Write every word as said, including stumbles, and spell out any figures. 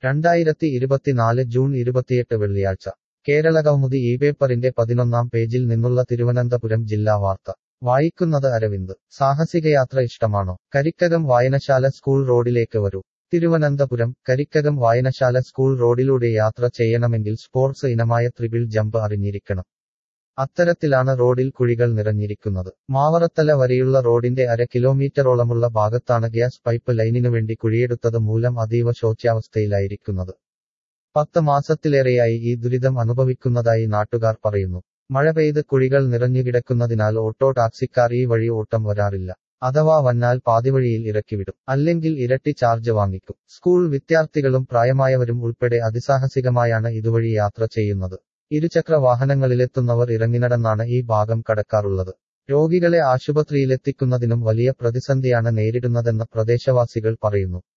രണ്ടായിരത്തി ഇരുപത്തിനാല് ജൂൺ ഇരുപത്തിയെട്ട് വെള്ളിയാഴ്ച കേരളകൗമുദി ഈ പേപ്പറിന്റെ പതിനൊന്നാം പേജിൽ നിന്നുള്ള തിരുവനന്തപുരം ജില്ലാ വാർത്ത വായിക്കുന്നത് അരവിന്ദ്. സാഹസികയാത്ര ഇഷ്ടമാണോ? കരിക്കകം വായനശാല സ്കൂൾ റോഡിലേക്ക് വരൂ. തിരുവനന്തപുരം കരിക്കകം വായനശാല സ്കൂൾ റോഡിലൂടെ യാത്ര ചെയ്യണമെങ്കിൽ സ്പോർട്സ് ഇനമായ ത്രിപിൾ ജമ്പ് അറിഞ്ഞിരിക്കണം. അത്തരത്തിലാണ് റോഡിൽ കുഴികൾ നിറഞ്ഞിരിക്കുന്നത്. മാവറത്തല വരെയുള്ള റോഡിന്റെ അര കിലോമീറ്ററോളമുള്ള ഭാഗത്താണ് ഗ്യാസ് പൈപ്പ് ലൈനിനുവേണ്ടി കുഴിയെടുത്തത് മൂലം അതീവ ശോച്യാവസ്ഥയിലായിരിക്കുന്നത്. പത്ത് മാസത്തിലേറെയായി ഈ ദുരിതം അനുഭവിക്കുന്നതായി നാട്ടുകാർ പറയുന്നു. മഴ പെയ്ത് കുഴികൾ നിറഞ്ഞുകിടക്കുന്നതിനാൽ ഓട്ടോ ടാക്സിക്കാർ ഈ വഴി ഓട്ടം വരാറില്ല. അഥവാ വന്നാൽ പാതിവഴിയിൽ ഇറക്കിവിടും. അല്ലെങ്കിൽ ഇരട്ടി ചാർജ് വാങ്ങിക്കും. സ്കൂൾ വിദ്യാർത്ഥികളും പ്രായമായവരും ഉൾപ്പെടെ അതിസാഹസികമായാണ് ഇതുവഴി യാത്ര ചെയ്യുന്നത്. ഇരുചക്ര വാഹനങ്ങളിലെത്തുന്നവർ ഇറങ്ങിനടന്നാണ് ഈ ഭാഗം കടക്കാറുള്ളത്. രോഗികളെ ആശുപത്രിയിലെത്തിക്കുന്നതിനും വലിയ പ്രതിസന്ധിയാണ് നേരിടുന്നതെന്ന് പ്രദേശവാസികൾ പറയുന്നു.